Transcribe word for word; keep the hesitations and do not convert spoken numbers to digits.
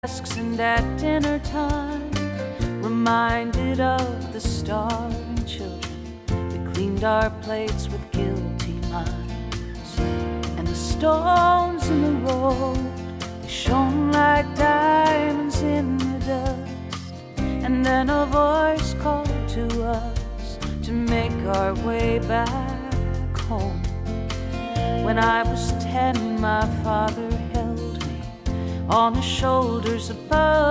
desks and at dinner time, reminded of the starving children. We cleaned our plates with guilty minds, and the stones in the road, they shone like diamonds in the dust. And then a voice called to us to make our way back home. When I was ten, my father held me on his shoulders above.